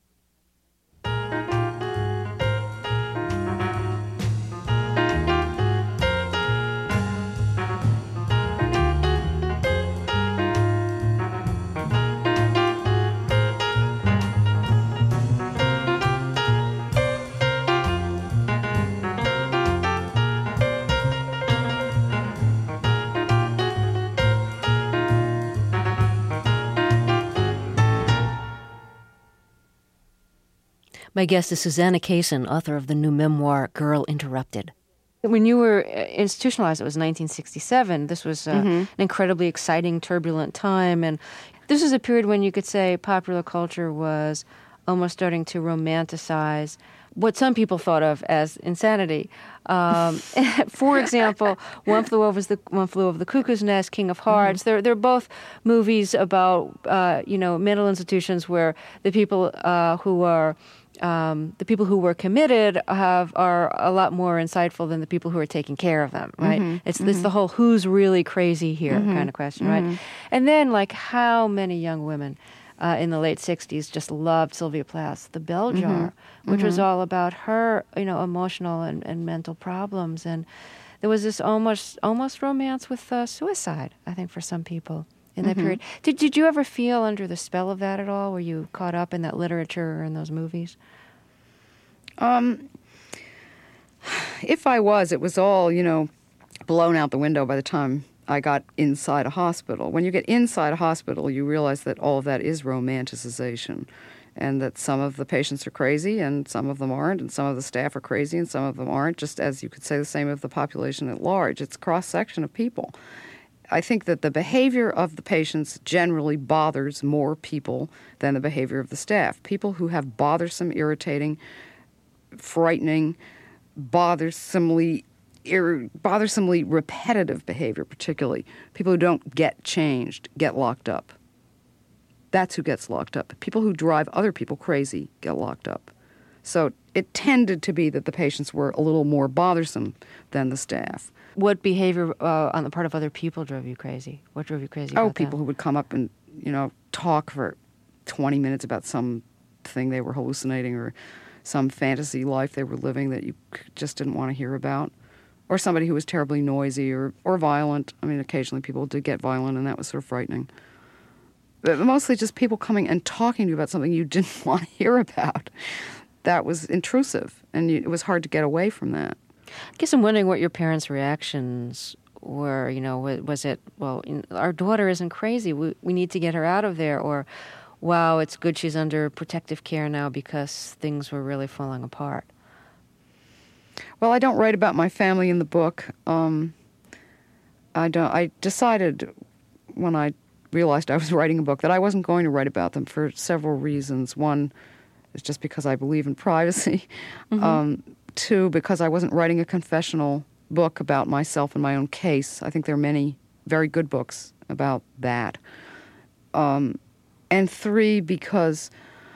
My guest is Susanna Kaysen, author of the new memoir, Girl Interrupted. When you were institutionalized, it was nineteen sixty-seven. This was uh, mm-hmm. an incredibly exciting, turbulent time. And this was a period when you could say popular culture was almost starting to romanticize what some people thought of as insanity. Um, for example, One Flew Over the One Flew Over the Cuckoo's Nest, King of Hearts. Mm-hmm. They're they're both movies about uh, you know mental institutions where the people uh, who are Um, the people who were committed have are a lot more insightful than the people who are taking care of them, right? Mm-hmm, it's mm-hmm. it's the whole who's really crazy here mm-hmm, kind of question, mm-hmm. right? And then, like, how many young women uh, in the late sixties just loved Sylvia Plath's The Bell Jar, Mm-hmm. which Mm-hmm. was all about her, you know, emotional and, and mental problems. And there was this almost almost romance with uh, suicide, I think, for some people in that Mhm. period. Did Did you ever feel under the spell of that at all? Were you caught up in that literature or in those movies? Um, if I was, it was all, you know, blown out the window by the time I got inside a hospital. When you get inside a hospital, you realize that all of that is romanticization, and that some of the patients are crazy and some of them aren't, and some of the staff are crazy and some of them aren't, just as you could say the same of the population at large. It's a cross-section of people. I think that the behavior of the patients generally bothers more people than the behavior of the staff. People who have bothersome, irritating, frightening, bothersomely ir- bothersomely repetitive behavior, particularly people who don't get changed, get locked up. That's who gets locked up. People who drive other people crazy get locked up. So it tended to be that the patients were a little more bothersome than the staff. What behavior uh, on the part of other people drove you crazy? What drove you crazy about Oh, people that? who would come up and, you know, talk for twenty minutes about some thing they were hallucinating or some fantasy life they were living that you just didn't want to hear about. Or somebody who was terribly noisy or, or violent. I mean, occasionally people did get violent, and that was sort of frightening. But mostly just people coming and talking to you about something you didn't want to hear about. That was intrusive, and you, it was hard to get away from that. I guess I'm wondering what your parents' reactions were. You know, was, was it, well, you know, our daughter isn't crazy, we, we need to get her out of there, or, wow, it's good she's under protective care now because things were really falling apart? Well, I don't write about my family in the book. Um, I don't. I decided when I realized I was writing a book that I wasn't going to write about them for several reasons. One is just because I believe in privacy. Mm-hmm. Um, two, because I wasn't writing a confessional book about myself and my own case. I think there are many very good books about that. Um, and three, because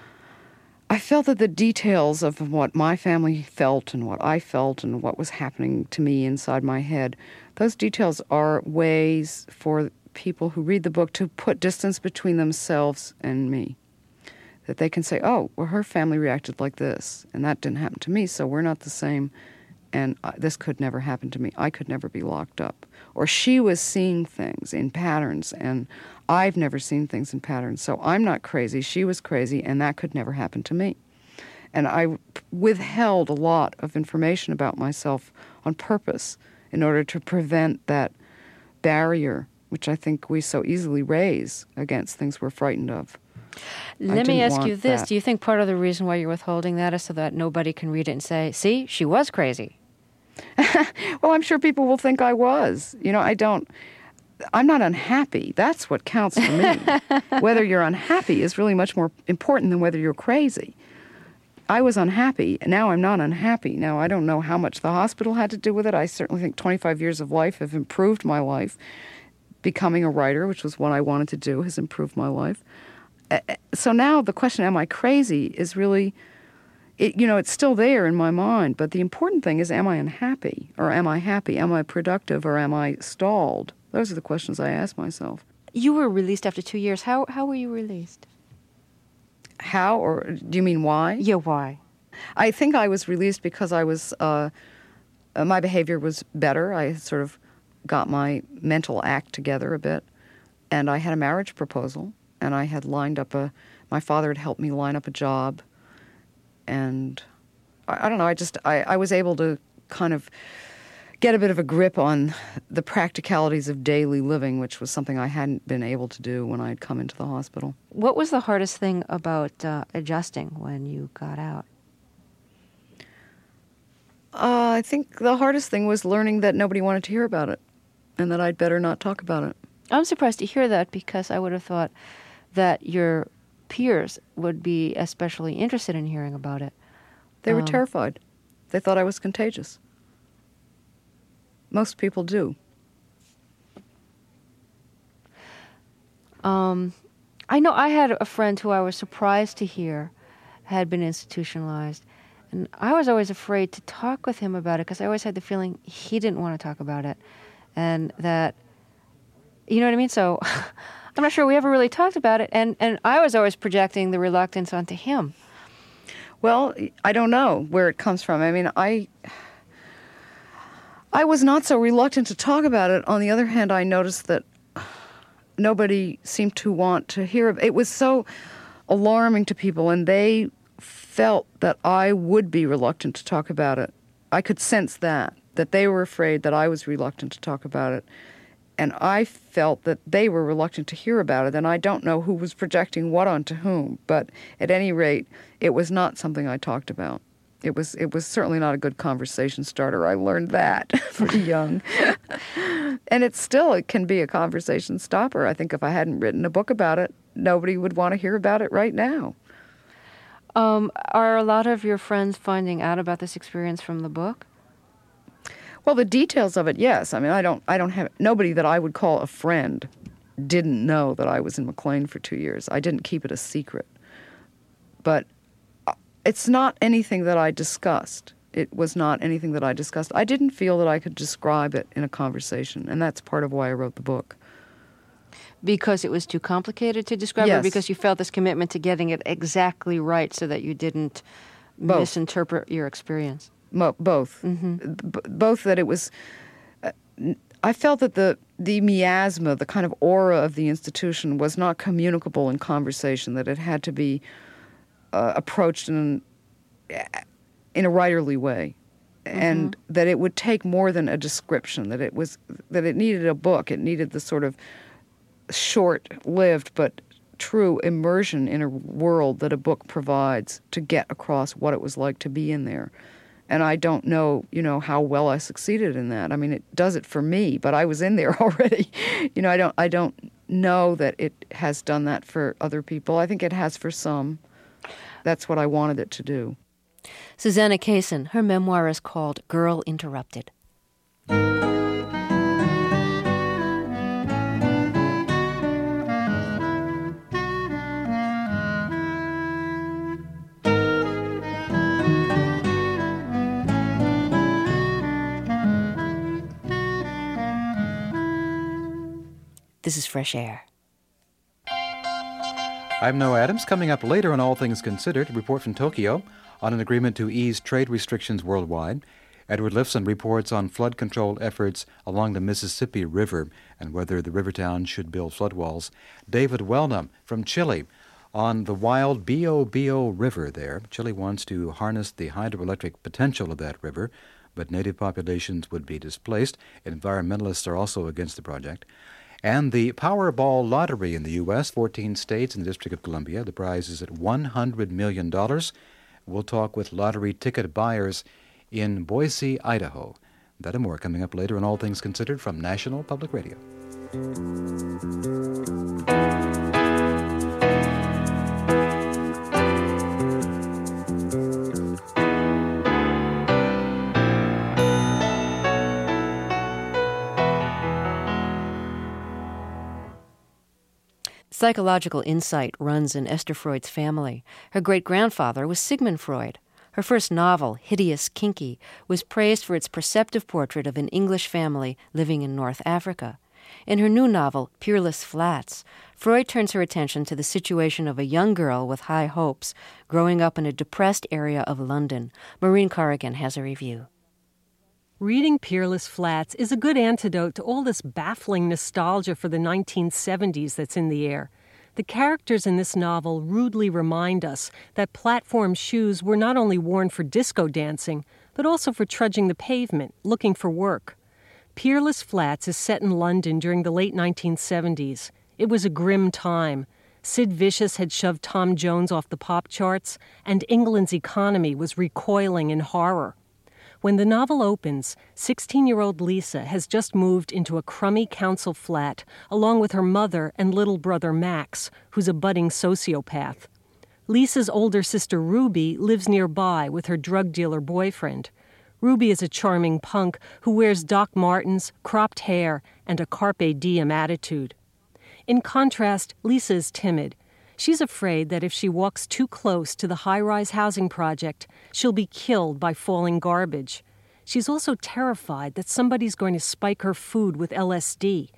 I felt that the details of what my family felt and what I felt and what was happening to me inside my head, those details are ways for people who read the book to put distance between themselves and me. That they can say, oh, well, her family reacted like this, and that didn't happen to me, so we're not the same, and uh, this could never happen to me. I could never be locked up. Or she was seeing things in patterns, and I've never seen things in patterns, so I'm not crazy. She was crazy, and that could never happen to me. And I withheld a lot of information about myself on purpose in order to prevent that barrier, which I think we so easily raise against things we're frightened of. Let me ask you this. That. Do you think part of the reason why you're withholding that is so that nobody can read it and say, see, she was crazy? Well, I'm sure people will think I was. You know, I don't... I'm not unhappy. That's what counts for me. Whether you're unhappy is really much more important than whether you're crazy. I was unhappy. Now I'm not unhappy. Now, I don't know how much the hospital had to do with it. I certainly think twenty-five years of life have improved my life. Becoming a writer, which was what I wanted to do, has improved my life. So now the question, am I crazy, is really, it, you know, it's still there in my mind. But the important thing is, am I unhappy? Or am I happy? Am I productive? Or am I stalled? Those are the questions I ask myself. You were released after two years. How how were you released? How? Or do you mean why? Yeah, why? I think I was released because I was, uh, uh, my behavior was better. I sort of got my mental act together a bit. And I had a marriage proposal. And I had lined up a, my father had helped me line up a job. And I, I don't know, I just, I, I was able to kind of get a bit of a grip on the practicalities of daily living, which was something I hadn't been able to do when I had come into the hospital. What was the hardest thing about uh, adjusting when you got out? Uh, I think the hardest thing was learning that nobody wanted to hear about it and that I'd better not talk about it. I'm surprised to hear that because I would have thought that your peers would be especially interested in hearing about it. They were Um, terrified. They thought I was contagious. Most people do. Um, I know I had a friend who I was surprised to hear had been institutionalized. And I was always afraid to talk with him about it because I always had the feeling he didn't want to talk about it. And that, you know what I mean? So I'm not sure we ever really talked about it, and, and I was always projecting the reluctance onto him. Well, I don't know where it comes from. I mean, I I was not so reluctant to talk about it. On the other hand, I noticed that nobody seemed to want to hear it. It was so alarming to people, and they felt that I would be reluctant to talk about it. I could sense that, that they were afraid that I was reluctant to talk about it. And I felt that they were reluctant to hear about it, and I don't know who was projecting what onto whom. But at any rate, it was not something I talked about. It was it was certainly not a good conversation starter. I learned that pretty young. And it's still, it can be a conversation stopper. I think if I hadn't written a book about it, nobody would want to hear about it right now. Um, are a lot of your friends finding out about this experience from the book? Well, the details of it, yes. I mean, I don't, I don't have, nobody that I would call a friend didn't know that I was in McLean for two years. I didn't keep it a secret. But it's not anything that I discussed. It was not anything that I discussed. I didn't feel that I could describe it in a conversation, and that's part of why I wrote the book. Because it was too complicated to describe, yes. Or because you felt this commitment to getting it exactly right so that you didn't Both. misinterpret your experience? Mo- both. Mm-hmm. B- both that it was... Uh, I felt that the, the miasma, the kind of aura of the institution was not communicable in conversation, that it had to be uh, approached in, in a writerly way, mm-hmm. and that it would take more than a description, that it was that it needed a book, it needed the sort of short-lived but true immersion in a world that a book provides to get across what it was like to be in there. And I don't know, you know, how well I succeeded in that. I mean, it does it for me, but I was in there already. You know, I don't I don't know that it has done that for other people. I think it has for some. That's what I wanted it to do. Susanna Kaysen, her memoir is called Girl Interrupted. This is Fresh Air. I'm Noah Adams. Coming up later on All Things Considered, a report from Tokyo on an agreement to ease trade restrictions worldwide. Edward Lifson reports on flood control efforts along the Mississippi River and whether the river town should build flood walls. David Wellnum from Chile on the wild Biobío River there. Chile wants to harness the hydroelectric potential of that river, but native populations would be displaced. Environmentalists are also against the project. And the Powerball lottery in the U S, fourteen states and the District of Columbia. The prize is at one hundred million dollars. We'll talk with lottery ticket buyers in Boise, Idaho. That and more coming up later on All Things Considered from National Public Radio. Psychological insight runs in Esther Freud's family. Her great-grandfather was Sigmund Freud. Her first novel, Hideous Kinky, was praised for its perceptive portrait of an English family living in North Africa. In her new novel, Peerless Flats, Freud turns her attention to the situation of a young girl with high hopes growing up in a depressed area of London. Maureen Corrigan has a review. Reading Peerless Flats is a good antidote to all this baffling nostalgia for the nineteen seventies that's in the air. The characters in this novel rudely remind us that platform shoes were not only worn for disco dancing, but also for trudging the pavement, looking for work. Peerless Flats is set in London during the late nineteen seventies. It was a grim time. Sid Vicious had shoved Tom Jones off the pop charts, and England's economy was recoiling in horror. When the novel opens, sixteen-year-old Lisa has just moved into a crummy council flat along with her mother and little brother Max, who's a budding sociopath. Lisa's older sister Ruby lives nearby with her drug dealer boyfriend. Ruby is a charming punk who wears Doc Martens, cropped hair, and a carpe diem attitude. In contrast, Lisa is timid. She's afraid that if she walks too close to the high-rise housing project, she'll be killed by falling garbage. She's also terrified that somebody's going to spike her food with L S D.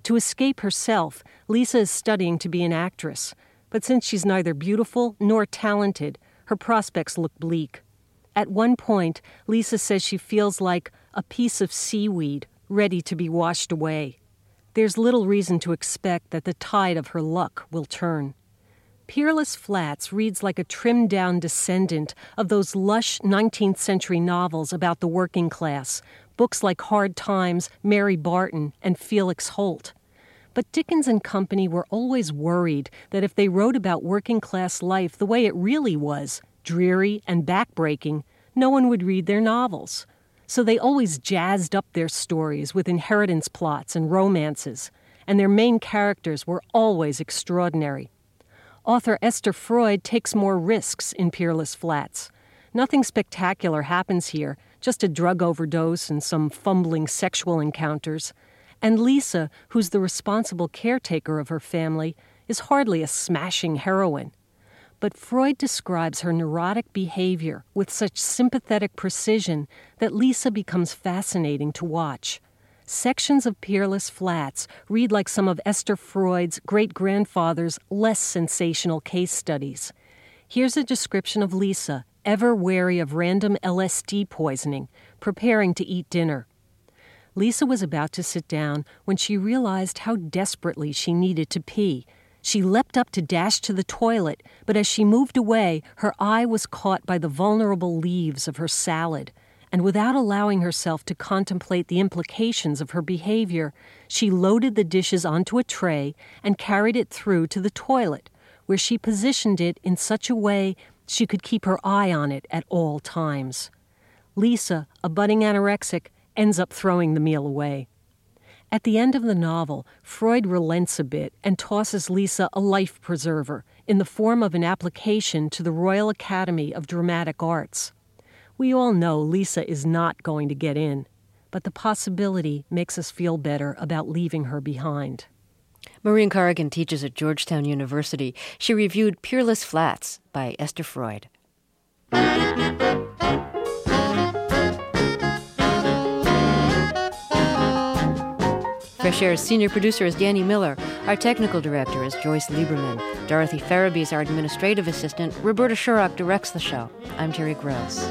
To escape herself, Lisa is studying to be an actress. But since she's neither beautiful nor talented, her prospects look bleak. At one point, Lisa says she feels like a piece of seaweed ready to be washed away. There's little reason to expect that the tide of her luck will turn. Peerless Flats reads like a trimmed-down descendant of those lush nineteenth century novels about the working class, books like Hard Times, Mary Barton, and Felix Holt. But Dickens and company were always worried that if they wrote about working-class life the way it really was, dreary and backbreaking, no one would read their novels. So they always jazzed up their stories with inheritance plots and romances, and their main characters were always extraordinary. Author Esther Freud takes more risks in Peerless Flats. Nothing spectacular happens here, just a drug overdose and some fumbling sexual encounters. And Lisa, who's the responsible caretaker of her family, is hardly a smashing heroine. But Freud describes her neurotic behavior with such sympathetic precision that Lisa becomes fascinating to watch. Sections of Peerless Flats read like some of Esther Freud's great-grandfather's less sensational case studies. Here's a description of Lisa, ever wary of random L S D poisoning, preparing to eat dinner. Lisa was about to sit down when she realized how desperately she needed to pee. She leapt up to dash to the toilet, but as she moved away, her eye was caught by the vulnerable leaves of her salad. And without allowing herself to contemplate the implications of her behavior, she loaded the dishes onto a tray and carried it through to the toilet, where she positioned it in such a way she could keep her eye on it at all times. Lisa, a budding anorexic, ends up throwing the meal away. At the end of the novel, Freud relents a bit and tosses Lisa a life preserver in the form of an application to the Royal Academy of Dramatic Arts. We all know Lisa is not going to get in, but the possibility makes us feel better about leaving her behind. Maureen Corrigan teaches at Georgetown University. She reviewed Peerless Flats by Esther Freud. Fresh Air's senior producer is Danny Miller. Our technical director is Joyce Lieberman. Dorothy Farabee is our administrative assistant. Roberta Shurrock directs the show. I'm Terry Gross.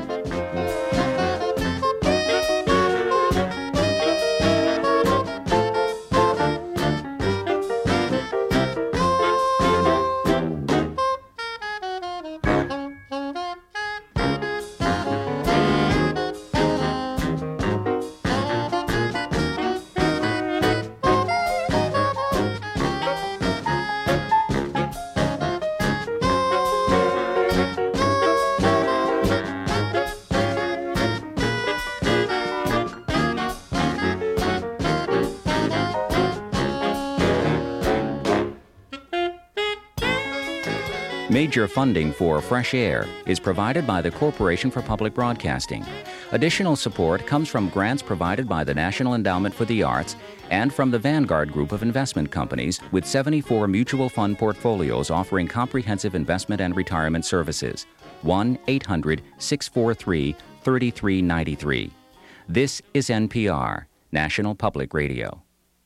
Major funding for Fresh Air is provided by the Corporation for Public Broadcasting. Additional support comes from grants provided by the National Endowment for the Arts and from the Vanguard Group of investment companies with seventy-four mutual fund portfolios offering comprehensive investment and retirement services. one eight hundred six four three three three nine three. This is N P R, National Public Radio.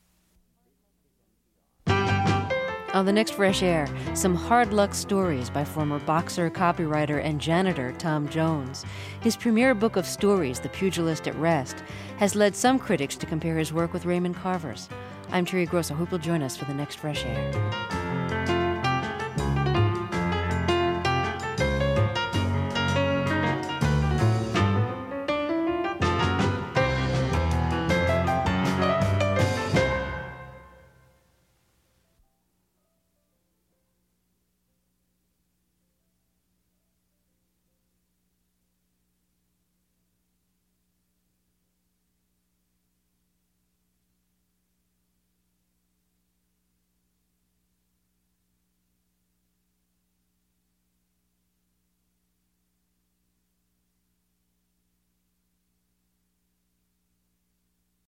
On the next Fresh Air, some hard luck stories by former boxer, copywriter, and janitor Tom Jones. His premier book of stories, The Pugilist at Rest, has led some critics to compare his work with Raymond Carver's. I'm Terry Gross. I hope you'll join us for the next Fresh Air.